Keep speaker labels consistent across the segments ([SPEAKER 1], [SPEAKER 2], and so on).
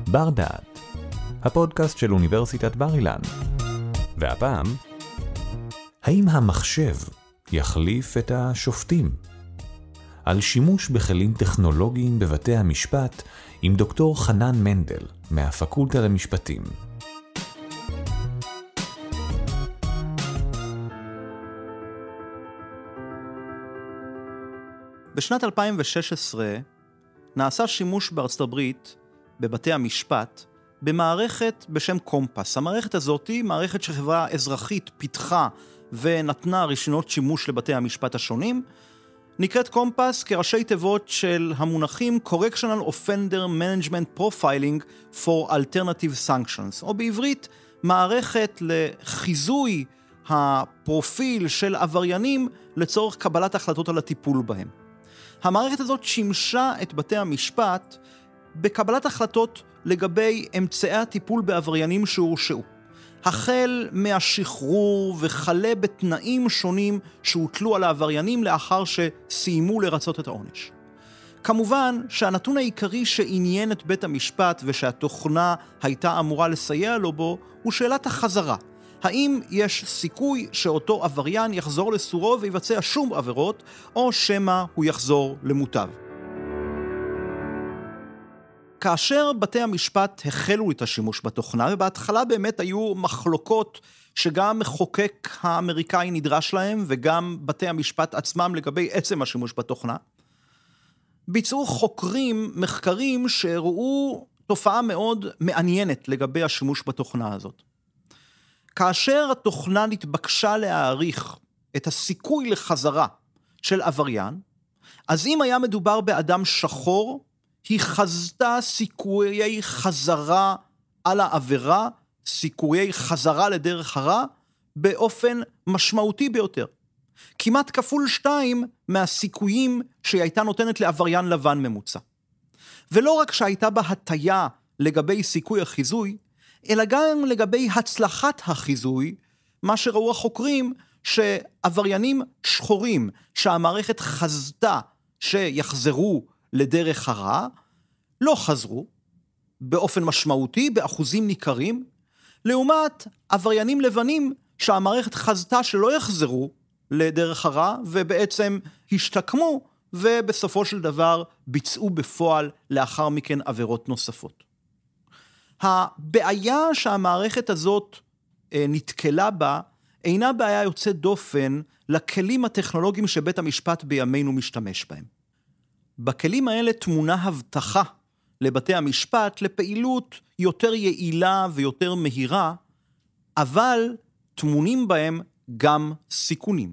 [SPEAKER 1] בר דעת, הפודקאסט של אוניברסיטת בר אילן. והפעם, האם המחשב יחליף את השופטים? על שימוש בכלים טכנולוגיים בבתי המשפט עם דוקטור חנן מנדל מהפקולטה למשפטים.
[SPEAKER 2] בשנת 2016 נעשה שימוש בארצות הברית בבתי המשפט במערכת בשם קומפס. המערכת הזאת היא מערכת שחברה אזרחית פיתחה ונתנה רישיונות שימוש לבתי המשפט השונים. נקראת קומפס כראשי תיבות של המונחים Correctional Offender Management Profiling for Alternative Sanctions, או בעברית מערכת לחיזוי הפרופיל של עבריינים לצורך קבלת החלטות על הטיפול בהם. המערכת הזאת שימשה את בתי המשפט בקבלת החלטות לגבי אמצעי הטיפול בעבריינים שהורשעו, החל מהשחרור וכלה בתנאים שונים שהוטלו על העבריינים לאחר שסיימו לרצות את העונש. כמובן שהנתון העיקרי שעניין את בית המשפט ושהתוכנה הייתה אמורה לסייע לו בו הוא שאלת החזרה. האם יש סיכוי שאותו עבריין יחזור לסורו ויבצע שום עבירות, או שמא הוא יחזור למוטב? כאשר בתי המשפט החלו את השימוש בתוכנה, ובהתחלה באמת היו מחלוקות שגם המחוקק האמריקאי נדרש להם, וגם בתי המשפט עצמם לגבי עצם השימוש בתוכנה, ביצעו חוקרים מחקרים שהראו תופעה מאוד מעניינת לגבי השימוש בתוכנה הזאת. כאשר התוכנה נתבקשה להעריך את הסיכוי לחזרה של עבריין, אז אם היה מדובר באדם שחור, היא חזתה סיכויי חזרה על העבירה, סיכויי חזרה לדרך הרע, באופן משמעותי ביותר. כמעט כפול 2 מהסיכויים שהיא הייתה נותנת לעבריין לבן ממוצע. ולא רק שהייתה בה הטיה לגבי סיכוי החיזוי, אלא גם לגבי הצלחת החיזוי, מה שראו החוקרים שעבריינים שחורים שהמערכת חזתה שיחזרו לדרך הרע, לא חזרו באופן משמעותי, באחוזים ניכרים, לעומת עבריינים לבנים שהמערכת חזתה שלא יחזרו לדרך הרע, ובעצם השתקמו, ובסופו של דבר ביצעו בפועל לאחר מכן עבירות נוספות. הבעיה שהמערכת הזאת נתקלה בה, אינה בעיה יוצאת דופן לכלים הטכנולוגיים שבית המשפט בימינו משתמש בהם. בכלים האלה תמונה הבטחה לבתי המשפט לפעילות יותר יעילה ויותר מהירה, אבל תמונים בהם גם סיכונים.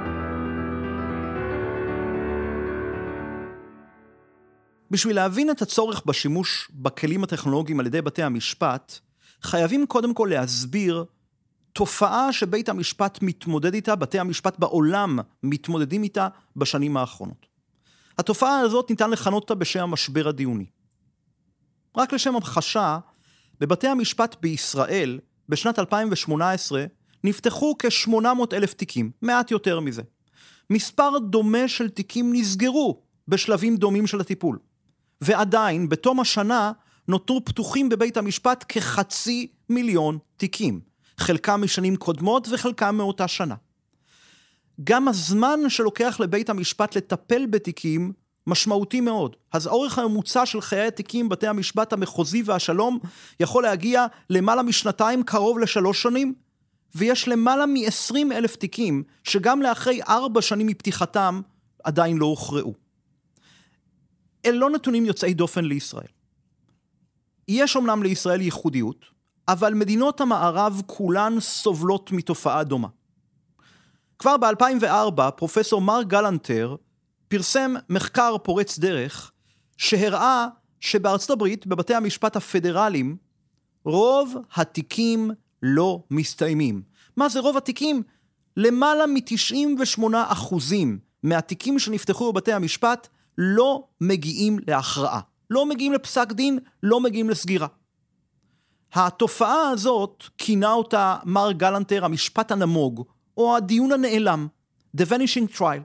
[SPEAKER 2] בשביל להבין את הצורך בשימוש בכלים הטכנולוגיים על ידי בתי המשפט, חייבים קודם כל להסביר תופעה שבית המשפט מתמודד איתה, בתי המשפט בעולם מתמודדים איתה בשנים האחרונות. התופעה הזאת ניתן לכנות אותה בשם המשבר הדיוני. רק לשם המחשה, בבתי המשפט בישראל, בשנת 2018, נפתחו כ-800,000 תיקים, מעט יותר מזה. מספר דומה של תיקים נסגרו בשלבים דומים של הטיפול. ועדיין, בתום השנה, נותרו פתוחים בבית המשפט כ500,000 תיקים. חלקם משנים קודמות וחלקם מאותה שנה. גם הזמן שלוקח לבית המשפט לטפל בתיקים משמעותי מאוד. אז האורך הממוצע של חיי התיקים בתי המשפט המחוזי והשלום יכול להגיע למעלה משנתיים, קרוב ל3 שנים, ויש למעלה מ20,000 תיקים שגם לאחרי 4 שנים מפתיחתם עדיין לא הוכרעו. אלה לא נתונים יוצאי דופן לישראל. יש אומנם לישראל ייחודיות, אבל מדינות המערב כולן סובלות מתופעה דומה. כבר ב-2004 פרופסור מר גלנטר פרסם מחקר פורץ דרך שהראה שבארצות הברית בבתי המשפט הפדרליים רוב התיקים לא מסתיימים. מה זה רוב התיקים? למעלה מ-98% מהתיקים שנפתחו בבתי המשפט לא מגיעים להכרעה. לא מגיעים לפסק דין, לא מגיעים לסגירה. התופעה הזאת כינה אותה מר גלנטר המשפט הנמוג, או הדיון הנעלם, The Vanishing Trial.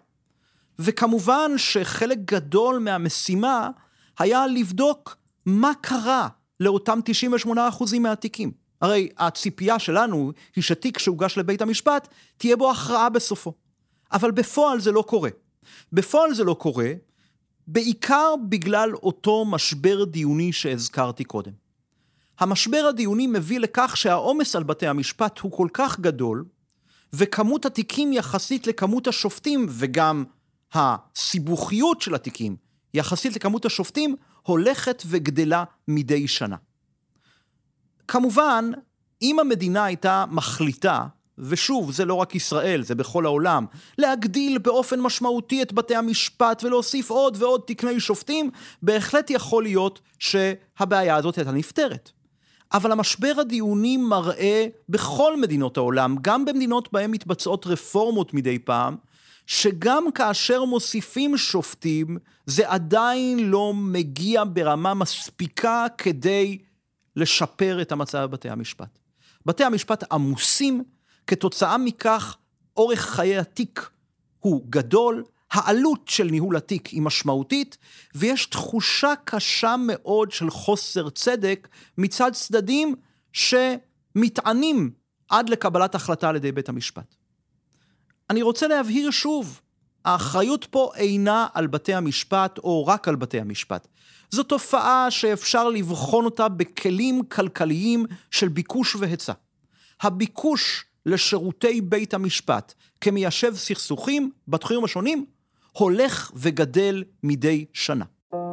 [SPEAKER 2] וכמובן שחלק גדול מהמשימה היה לבדוק מה קרה לאותם 98% מהתיקים. הרי הציפייה שלנו היא שתיק שהוגש לבית המשפט, תהיה בו הכרעה בסופו. אבל בפועל זה לא קורה. בפועל זה לא קורה, בעיקר בגלל אותו משבר דיוני שהזכרתי קודם. המשבר הדיוני מביא לכך שהעומס על בתי המשפט הוא כל כך גדול, וכמות התיקים יחסית לכמות השופטים, וגם הסיבוכיות של התיקים יחסית לכמות השופטים, הולכת וגדלה מדי שנה. כמובן, אם המדינה הייתה מחליטה, ושוב, זה לא רק ישראל, זה בכל העולם, להגדיל באופן משמעותי את בתי המשפט ולהוסיף עוד ועוד תקני שופטים, בהחלט יכול להיות שהבעיה הזאת הייתה נפתרת. אבל המשבר הדיוני מראה בכל מדינות העולם, גם במדינות בהן מתבצעות רפורמות מדי פעם, שגם כאשר מוסיפים שופטים, זה עדיין לא מגיע ברמה מספיקה כדי לשפר את המצב בבתי המשפט. בתי המשפט עמוסים, כתוצאה מכך אורך חיי התיק הוא גדול, העלות של ניהול התיק היא משמעותית, ויש תחושה קשה מאוד של חוסר צדק מצד צדדים שמתענים עד לקבלת החלטה על ידי בית המשפט. אני רוצה להבהיר שוב, האחריות פה אינה על בתי המשפט או רק על בתי המשפט. זו תופעה שאפשר לבחון אותה בכלים כלכליים של ביקוש והיצע. הביקוש לשירותי בית המשפט כמיישב סכסוכים בתחומים השונים הולך וגדל מדי שנה.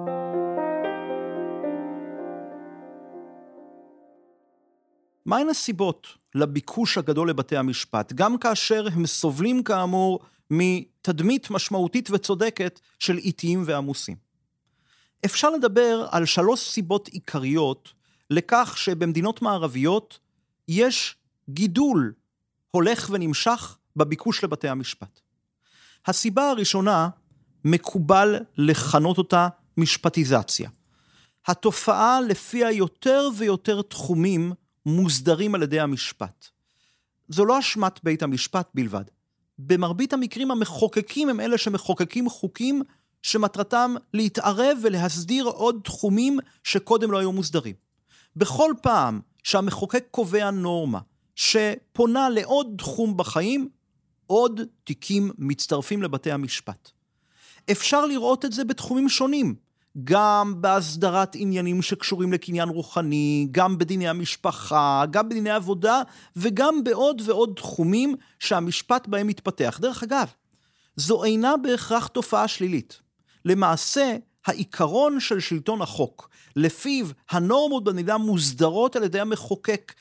[SPEAKER 2] מהן הסיבות לביקוש הגדול לבתי המשפט, גם כאשר הם סובלים כאמור מתדמית משמעותית וצודקת של איטיים ועמוסים? אפשר לדבר על 3 סיבות עיקריות לכך שבמדינות מערביות יש גידול הולך ונמשך בביקוש לבתי המשפט. הסיבה הראשונה מקובל לכנות אותה משפטיזציה. התופעה לפיה יותר ויותר תחומים מוסדרים על ידי המשפט. זו לא אשמת בית המשפט בלבד. במרבית המקרים המחוקקים הם אלה שמחוקקים חוקים שמטרתם להתערב ולהסדיר עוד תחומים שקודם לא היו מוסדרים. בכל פעם שהמחוקק קובע נורמה שפונה לעוד תחום בחיים, עוד תיקים מצטרפים לבתי המשפט. אפשר לראות את זה בתחומים שונים, גם בהסדרת עניינים שקשורים לקניין רוחני, גם בדיני המשפחה, גם בדיני עבודה, וגם בעוד ועוד תחומים שהמשפט בהם מתפתח. דרך אגב, זו אינה בהכרח תופעה שלילית. למעשה, העיקרון של שלטון החוק, לפיו הנורמות במדינה מוסדרות על ידי המחוקק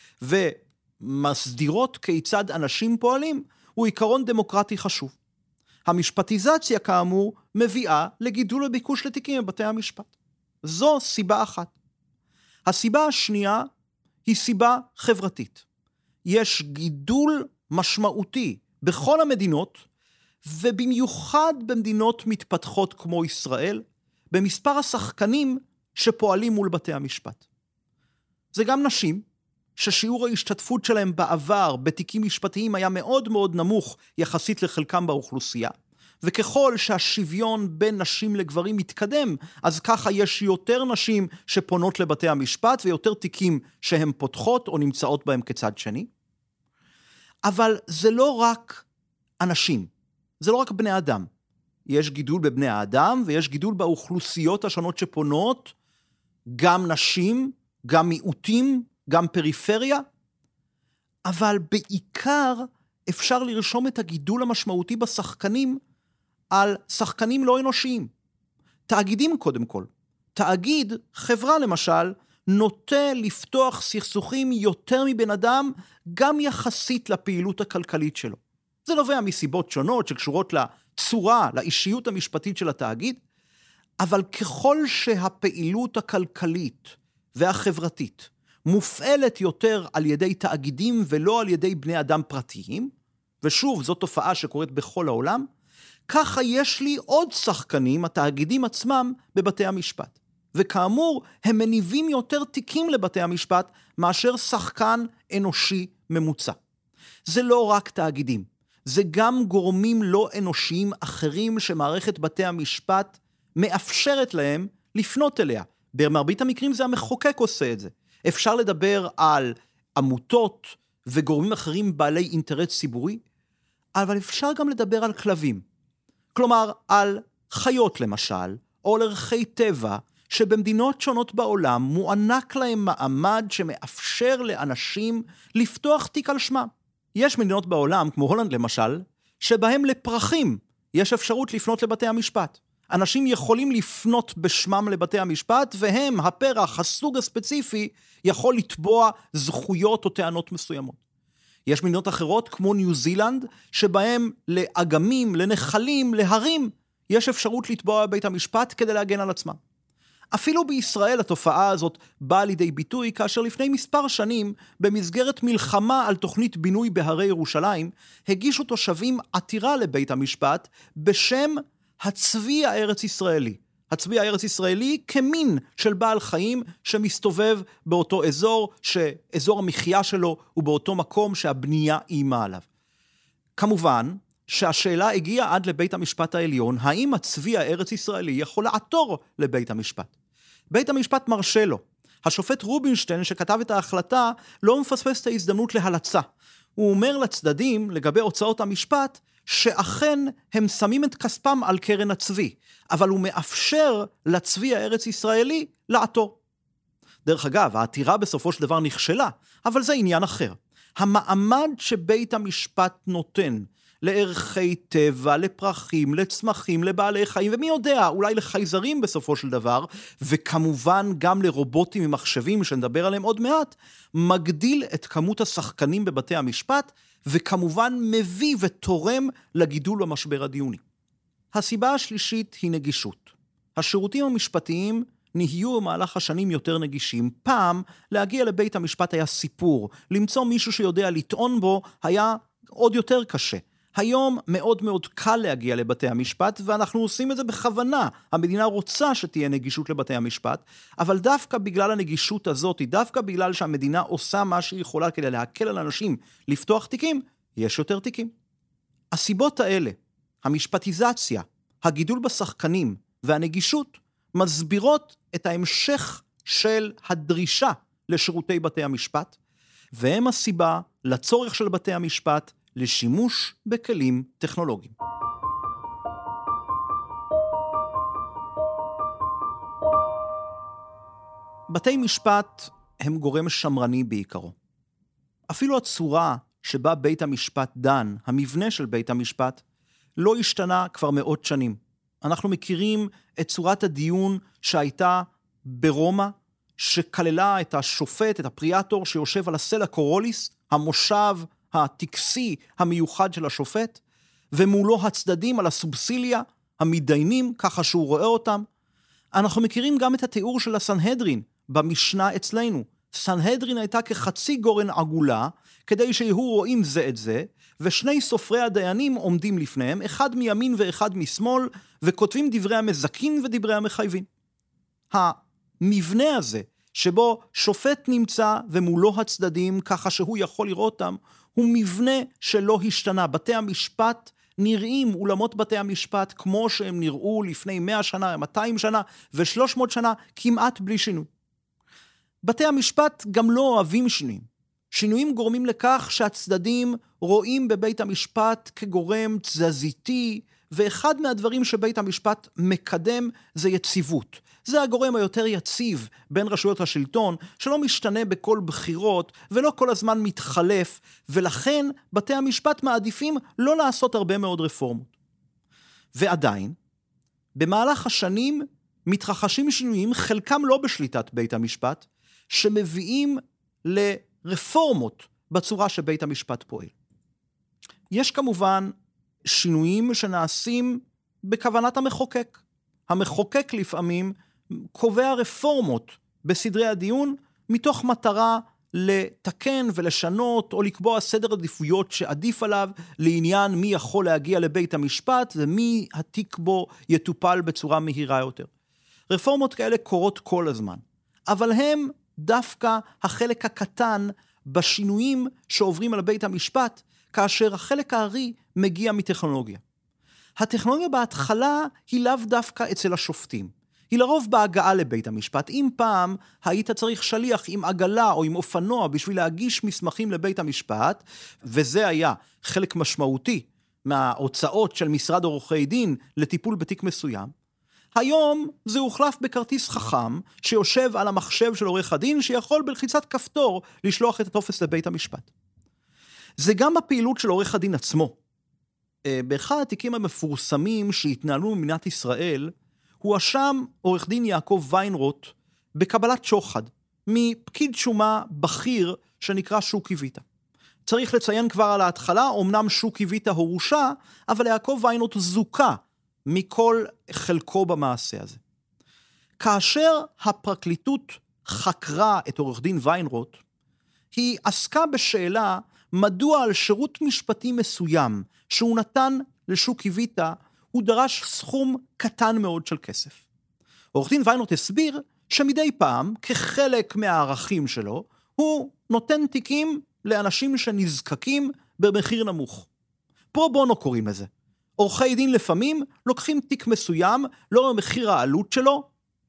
[SPEAKER 2] ומסדירות כיצד אנשים פועלים, הוא עיקרון דמוקרטי חשוב. המשפטיזציה כאמור מביאה לגידול הביקוש לתיקים בבתי המשפט. זו סיבה אחת. הסיבה השנייה היא סיבה חברתית. יש גידול משמעותי בכל המדינות, ובמיוחד במדינות מתפתחות כמו ישראל, במספר השחקנים שפועלים מול בתי המשפט. זה גם נשים, ששיעור ההשתתפות שלהם בעבר בתיקים משפטיים היה מאוד מאוד נמוך יחסית לחלקם באוכלוסייה, וככל שהשוויון בין נשים לגברים מתקדם, אז ככה יש יותר נשים שפונות לבתי המשפט, ויותר תיקים שהן פותחות או נמצאות בהם כצד שני. אבל זה לא רק אנשים, זה לא רק בני אדם. יש גידול בבני האדם, ויש גידול באוכלוסיות השונות שפונות, גם נשים, גם מיעוטים, גם פריפריה, אבל בעיקר אפשר לרשום את הגידול המשמעותי בשחקנים על שחקנים לא אנושיים. תאגידים קודם כל. תאגיד, חברה למשל, נוטה לפתוח סכסוכים יותר מבן אדם, גם יחסית לפעילות הכלכלית שלו. זה נובע מסיבות שונות שקשורות לצורה, לאישיות המשפטית של התאגיד, אבל ככל שהפעילות הכלכלית והחברתית מופעלת יותר על ידי תאגידים ולא על ידי בני אדם פרטיים, ושוב, זו תופעה שקורית בכל העולם, ככה יש לי עוד שחקנים, התאגידים עצמם, בבתי המשפט. וכאמור, הם מניבים יותר תיקים לבתי המשפט, מאשר שחקן אנושי ממוצע. זה לא רק תאגידים, זה גם גורמים לא אנושיים אחרים שמערכת בתי המשפט מאפשרת להם לפנות אליה, במרבית המקרים זה המחוקק עושה את זה. אפשר לדבר על עמותות וגורמים אחרים בעלי אינטרס ציבורי, אבל אפשר גם לדבר על כלבים. כלומר, על חיות למשל, או על ערכי טבע, שבמדינות שונות בעולם מוענק להם מעמד שמאפשר לאנשים לפתוח תיק על שמם. יש מדינות בעולם, כמו הולנד למשל, שבהם לפרחים יש אפשרות לפנות לבתי המשפט. אנשים יכולים לפנות בשמם לבתי המשפט, והם, הפרח, הסוג הספציפי, יכול לתבוע זכויות או טענות מסוימות. יש מדינות אחרות, כמו ניו זילנד, שבהם לאגמים, לנחלים, להרים, יש אפשרות לתבוע בבית המשפט כדי להגן על עצמם. אפילו בישראל התופעה הזאת באה לידי ביטוי, כאשר לפני מספר שנים, במסגרת מלחמה על תוכנית בינוי בהרי ירושלים, הגישו תושבים עתירה לבית המשפט בשם הצבי הארץ ישראלי. הצבי הארץ ישראלי כמין של בעל חיים שמסתובב באותו אזור, שאזור המחיה שלו הוא באותו מקום שהבנייה אימה עליו. כמובן שהשאלה הגיעה עד לבית המשפט העליון, האם הצבי הארץ ישראלי יכול לעתור לבית המשפט. בית המשפט מרשה לו. השופט רובינשטיין שכתב את ההחלטה לא מפספס את ההזדמנות להלצה. הוא אומר לצדדים לגבי הוצאות המשפט שאכן הם שמים את כספם על קרן הצבי, אבל הוא מאפשר לצבי הארץ ישראלי לעתור. דרך אגב, העתירה בסופו של דבר נכשלה, אבל זה עניין אחר. המעמד שבית המשפט נותן לערכי טבע, לפרחים, לצמחים, לבעלי חיים, ומי יודע, אולי לחייזרים בסופו של דבר, וכמובן גם לרובוטים ומחשבים שנדבר עליהם עוד מעט, מגדיל את כמות השחקנים בבתי המשפט, וכמובן מביא ותורם לגידול במשבר הדיוני. הסיבה השלישית היא נגישות. השירותים המשפטיים נהיו במהלך השנים יותר נגישים. פעם להגיע לבית המשפט היה סיפור, למצוא מישהו שיודע לטעון בו היה עוד יותר קשה. היום מאוד מאוד קל להגיע לבתי המשפט, ואנחנו עושים את זה בכוונה. המדינה רוצה שתהיה נגישות לבתי המשפט, אבל דווקא בגלל הנגישות הזאת, דווקא בגלל שהמדינה עושה מה שהיא יכולה כדי להקל על אנשים לפתוח תיקים, יש יותר תיקים. הסיבות האלה, המשפטיזציה, הגידול בשחקנים והנגישות, מסבירות את ההמשך של הדרישה לשירותי בתי המשפט, והם הסיבה לצורך של בתי המשפט לשימוש בכלים טכנולוגיים. בתי משפט הם גורם שמרני בעיקרו. אפילו הצורה שבה בית המשפט דן, המבנה של בית המשפט, לא השתנה כבר מאות שנים. אנחנו מכירים את צורת הדיון שהייתה ברומא, שכללה את השופט, את הפריאטור שיושב על הסלע קורוליס, המושב הטקסי המיוחד של השופט, ומולו הצדדים על הסובסיליה, המתדיינים, ככה שהוא רואה אותם. אנחנו מכירים גם את התיאור של הסנהדרין במשנה אצלנו. סנהדרין הייתה כחצי גורן עגולה, כדי שיהיו רואים זה את זה, ושני סופרי הדיינים עומדים לפניהם, אחד מימין ואחד משמאל, וכותבים דברי המזכים ודברי המחייבים. המבנה הזה, שבו שופט נמצא ומולו הצדדים, ככה שהוא יכול לראות אותם, הוא מבנה שלא השתנה. בתי המשפט נראים, אולמות בתי המשפט, כמו שהם נראו לפני 100 שנה, 200 שנה ו300 שנה, כמעט בלי שינוי. בתי המשפט גם לא אוהבים שינויים. שינויים גורמים לכך שהצדדים רואים בבית המשפט כגורם תזזיתי, ואחד מהדברים שבית המשפט מקדם זה יציבות. זה הגורם היותר יציב בין רשויות השלטון, שלא משתנה בכל בחירות, ולא כל הזמן מתחלף, ולכן בתי המשפט מעדיפים לא לעשות הרבה מאוד רפורמות. ועדיין, במהלך השנים מתרחשים שינויים, חלקם לא בשליטת בית המשפט, שמביאים לרפורמות בצורה שבית המשפט פועל. יש כמובן שינויים שנעשים בכוונת המחוקק. המחוקק לפעמים קובע רפורמות בסדרי הדיון, מתוך מטרה לתקן ולשנות, או לקבוע סדר עדיפויות שעדיף עליו, לעניין מי יכול להגיע לבית המשפט, ומי התיק בו יטופל בצורה מהירה יותר. רפורמות כאלה קורות כל הזמן, אבל הם דווקא החלק הקטן בשינויים שעוברים על בית המשפט, כאשר החלק הארי מגיע מטכנולוגיה. הטכנולוגיה בהתחלה היא לאו דווקא אצל השופטים. היא לרוב בהגעה לבית המשפט. אם פעם היית צריך שליח עם עגלה או עם אופנוע בשביל להגיש מסמכים לבית המשפט, וזה היה חלק משמעותי מההוצאות של משרד עורכי דין לטיפול בתיק מסוים, היום זה הוחלף בכרטיס חכם שיושב על המחשב של עורך הדין, שיכול בלחיצת כפתור לשלוח את הטופס לבית המשפט. זה גם הפעילות של עורך הדין עצמו. באחד התיקים המפורסמים שהתנהלו במדינת ישראל, הואשם עורך דין יעקב ויינרוט בקבלת שוחד מפקיד שומה בכיר שנקרא שוקי ויטה. צריך לציין כבר על ההתחלה, אמנם שוקי ויטה הורשע, אבל יעקב ויינרוט זוכה מכל חלקו במעשה הזה. כאשר הפרקליטות חקרה את עורך דין ויינרוט, היא עסקה בשאלה מדוע על שירות משפטי מסוים שהוא נתן לשוקי ויטה, הוא דרש סכום קטן מאוד של כסף. עורך דין ויינרוט הסביר שמדי פעם, כחלק מהערכים שלו, הוא נותן תיקים לאנשים שנזקקים במחיר נמוך. פרו בונו קוראים לזה. עורכי דין לפעמים לוקחים תיק מסוים, לא במחיר העלות שלו,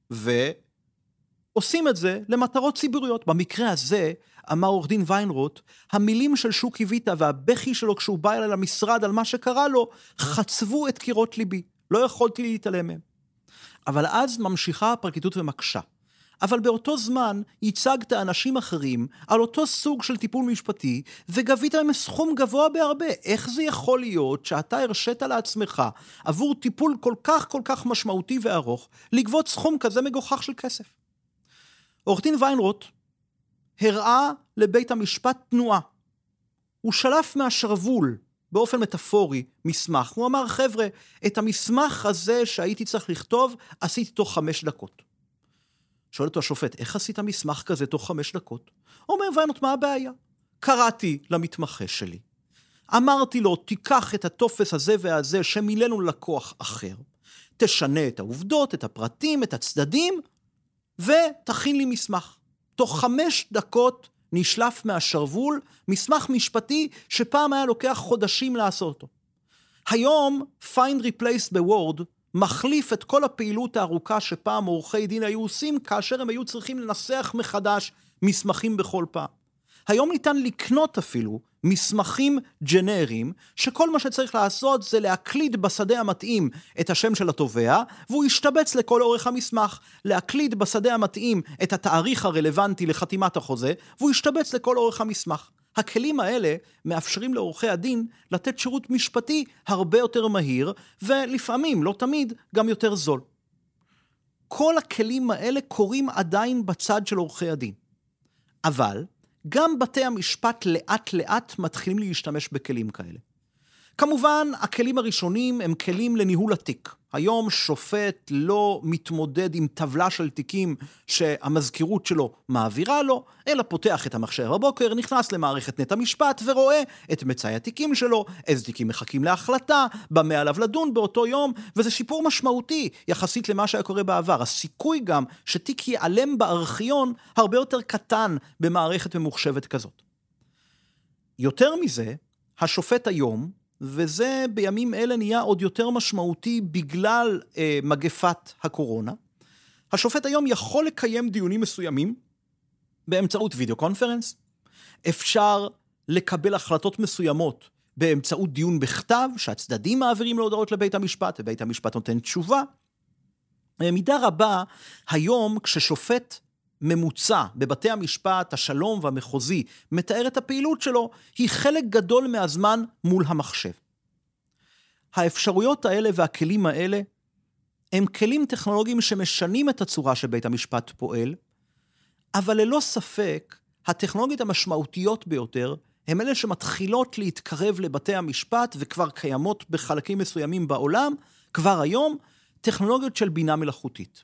[SPEAKER 2] ועושים את זה למטרות ציבוריות. במקרה הזה, אמר עורך דין ויינרוט, המילים של שוקי ויטה והבכי שלו כשהוא בא אליי למשרד על מה שקרה לו, חצבו את קירות ליבי. לא יכולתי להתעלם מהם. אבל אז ממשיכה הפרקליטות ומקשה. אבל באותו זמן ייצגת אנשים אחרים על אותו סוג של טיפול משפטי, וגבית להם סכום גבוה בהרבה. איך זה יכול להיות שאתה הרשית לעצמך עבור טיפול כל כך משמעותי וארוך, לגבות סכום כזה מגוחך של כסף? עורך דין ויינרוט הראה לבית המשפט תנועה. הוא שלף מהשרוול, באופן מטאפורי, מסמך. הוא אמר, חבר'ה, את המסמך הזה שהייתי צריך לכתוב, עשיתי תוך 5 דקות. שואל אותו השופט, איך עשית מסמך כזה תוך 5 דקות? אומר ויינרוט, מה הבעיה? קראתי למתמחה שלי. אמרתי לו, תיקח את הטופס הזה והזה שמילאנו לקוח אחר, תשנה את העובדות, את הפרטים, את הצדדים, ותכין לי מסמך. תוך 5 דקות נשלף מהשרוול מסמך משפטי שפעם היה לוקח חודשים לעשות אותו. היום, find replace בוורד, מחליף את כל הפעילות הארוכה שפעם עורכי דין היו עושים, כאשר הם היו צריכים לנסח מחדש מסמכים בכל פעם. היום ניתן לקנות אפילו מסמכים ג'נריים, שכל מה שצריך לעשות זה להקליד בשדה המתאים את השם של התובע, והוא ישתבץ לכל אורך המסמך, להקליד בשדה המתאים את התאריך הרלוונטי לחתימת החוזה, והוא ישתבץ לכל אורך המסמך. הכלים האלה מאפשרים לעורכי הדין לתת שירות משפטי הרבה יותר מהיר, ולפעמים, לא תמיד, גם יותר זול. כל הכלים האלה קורים עדיין בצד של עורכי הדין. אבל גם בתי המשפט לאט לאט מתחילים להשתמש בכלים כאלה. כמובן, הכלים הראשונים הם כלים לניהול התיק. היום שופט לא מתמודד עם טבלה של תיקים שהמזכירות שלו מעבירה לו, אלא פותח את המחשב בבוקר, נכנס למערכת נט המשפט ורואה את מצאי התיקים שלו, איזה תיקים מחכים להחלטה, במה עליו לדון באותו יום, וזה שיפור משמעותי יחסית למה שהיה קורה בעבר. הסיכוי גם שתיק ייעלם בארכיון הרבה יותר קטן במערכת ממוחשבת כזאת. יותר מזה, השופט היום, וזה בימים אלה נהיה עוד יותר משמעותי בגלל מגפת הקורונה, השופט היום יכול לקיים דיונים מסוימים באמצעות וידאו קונפרנס, אפשר לקבל החלטות מסוימות באמצעות דיון בכתב, שהצדדים מעבירים להודעות לבית המשפט, ובית המשפט נותן תשובה. במידה רבה, היום כששופט ממוצע בבתי המשפט, השלום והמחוזי, מתאר את הפעילות שלו, היא חלק גדול מהזמן מול המחשב. האפשרויות האלה והכלים האלה, הם כלים טכנולוגיים שמשנים את הצורה שבית המשפט פועל, אבל ללא ספק, הטכנולוגיות המשמעותיות ביותר, הם אלה שמתחילות להתקרב לבתי המשפט, וכבר קיימות בחלקים מסוימים בעולם, כבר היום, טכנולוגיות של בינה מלאכותית.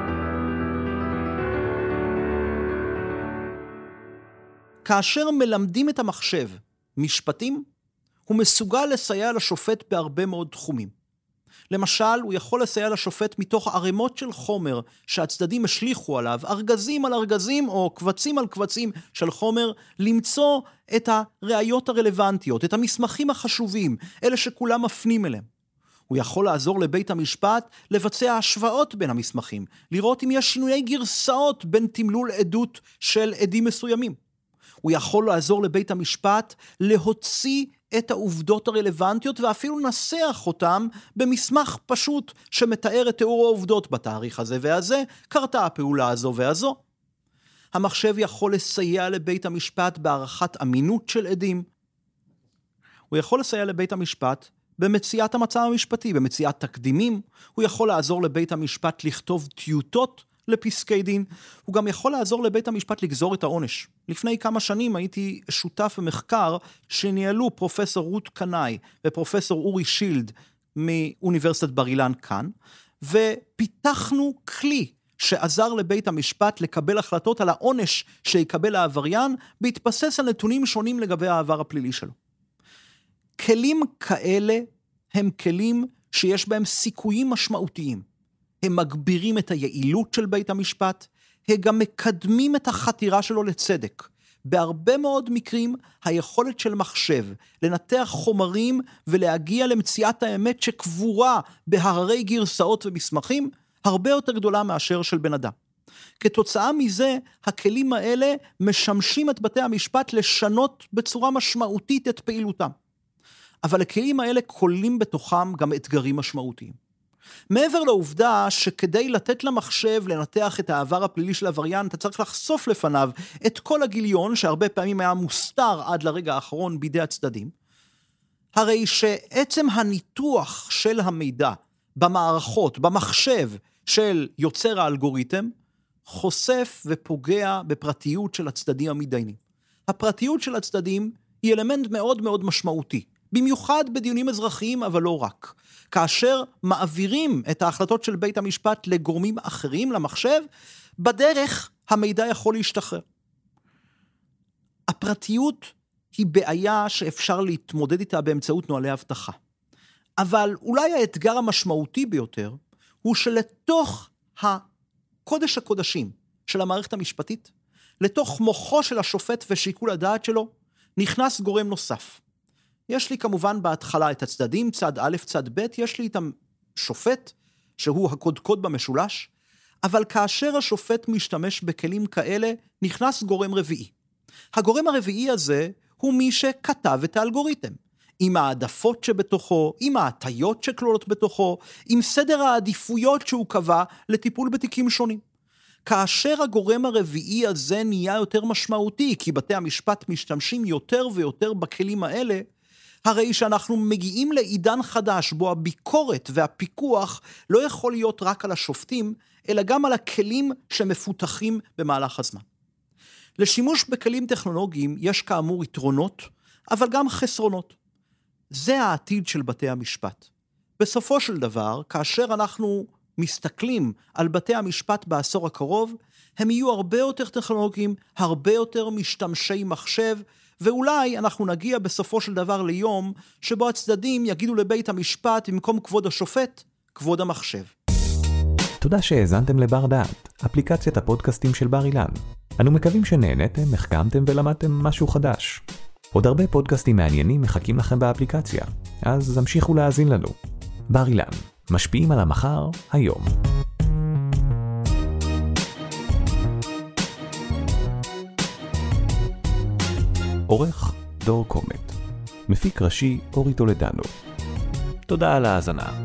[SPEAKER 2] כאשר מלמדים את המחשב משפטים, הוא מסוגל לסייע לשופט בהרבה מאוד תחומים. למשל, הוא יכול לסייע לשופט מתוך ערימות של חומר שהצדדים השליחו עליו, ארגזים על ארגזים או קבצים על קבצים של חומר, למצוא את הראיות הרלוונטיות, את המסמכים החשובים, אלה שכולם מפנים אליהם. הוא יכול לעזור לבית המשפט לבצע השוואות בין המסמכים, לראות אם יש שינויי גרסאות בין תמלול עדות של עדים מסוימים. הוא יכול לעזור לבית המשפט להוציא את העובדות הרלוונטיות ואפילו לנסח אותם במסמך פשוט שמתאר את תיאור העובדות בתאריך הזה והזה, קרתה הפעולה הזו והזו. המחשב יכול לסייע לבית המשפט בהערכת אמינות של עדים. הוא יכול לסייע לבית המשפט במציאת המצב המשפטי, במציאת תקדימים. הוא יכול לעזור לבית המשפט לכתוב טיוטות לפסקי דין. הוא גם יכול לעזור לבית המשפט לגזור את העונש. לפני כמה שנים הייתי שותף במחקר שניהלו פרופסור רות קנאי ופרופסור אורי שילד מאוניברסיטת בר אילן כאן, ופיתחנו כלי שעזר לבית המשפט לקבל החלטות על העונש שיקבל העבריין, בהתבסס על נתונים שונים לגבי העבר הפלילי שלו. כלים כאלה הם כלים שיש בהם סיכויים משמעותיים. הם מגבירים את היעילות של בית המשפט, הם גם מקדמים את החתירה שלו לצדק. בהרבה מאוד מקרים, היכולת של מחשב לנתח חומרים ולהגיע למציאת האמת שקבורה בהררי גרסאות ומסמכים, הרבה יותר גדולה מאשר של בן אדם. כתוצאה מזה, הכלים האלה משמשים את בתי המשפט לשנות בצורה משמעותית את פעילותם. אבל הכלים האלה כוללים בתוכם גם אתגרים משמעותיים. מעבר לעובדה שכדי לתת למחשב לנתח את העבר הפלילי של עבריין, אתה צריך לחשוף לפניו את כל הגיליון, שהרבה פעמים היה מוסתר עד לרגע האחרון בידי הצדדים, הרי שעצם הניתוח של המידע במערכות, במחשב של יוצר האלגוריתם, חושף ופוגע בפרטיות של הצדדים המתדיינים. הפרטיות של הצדדים היא אלמנט מאוד מאוד משמעותי, במיוחד בדיונים אזרחיים, אבל לא רק. כאשר מעבירים את ההחלטות של בית המשפט לגורמים אחרים, למחשב, בדרך המידע יכול להשתחרר. הפרטיות היא בעיה שאפשר להתמודד איתה באמצעות נוהלי הבטחה. אבל אולי האתגר המשמעותי ביותר, הוא שלתוך הקודש הקודשים של המערכת המשפטית, לתוך מוחו של השופט ושיקול הדעת שלו, נכנס גורם נוסף. יש לי כמובן בהתחלה את הצדדים, צד א', צד ב', יש לי את השופט, שהוא הקודקוד במשולש, אבל כאשר השופט משתמש בכלים כאלה, נכנס גורם רביעי. הגורם הרביעי הזה הוא מי שכתב את האלגוריתם, עם העדפות שבתוכו, עם ההטיות שכלולות בתוכו, עם סדר העדיפויות שהוא קבע לטיפול בתיקים שונים. כאשר הגורם הרביעי הזה נהיה יותר משמעותי, כי בתי המשפט משתמשים יותר ויותר בכלים האלה, הרי שאנחנו מגיעים לעידן חדש, בו הביקורת והפיקוח לא יכול להיות רק על השופטים, אלא גם על הכלים שמפותחים במהלך הזמן. לשימוש בכלים טכנולוגיים יש כאמור יתרונות, אבל גם חסרונות. זה העתיד של בתי המשפט. בסופו של דבר, כאשר אנחנו מסתכלים על בתי המשפט בעשור הקרוב, הם יהיו הרבה יותר טכנולוגיים, הרבה יותר משתמשי מחשב, ואולי אנחנו נגיע בסופו של דבר ליום שבו הצדדים יגידו לבית המשפט במקום כבוד השופט, כבוד המחשב.
[SPEAKER 1] תודה שהאזנתם לבר דעת, אפליקציית הפודקאסטים של בר אילן. אנו מקווים שנהנתם, החכמתם ולמדתם משהו חדש. עוד הרבה פודקאסטים מעניינים מחכים לכם באפליקציה, אז המשיכו להאזין לנו. בר אילן, משפיעים על המחר, היום. עורך דור קומט, מפיק ראשי אורי טולדנו. תודה על ההאזנה.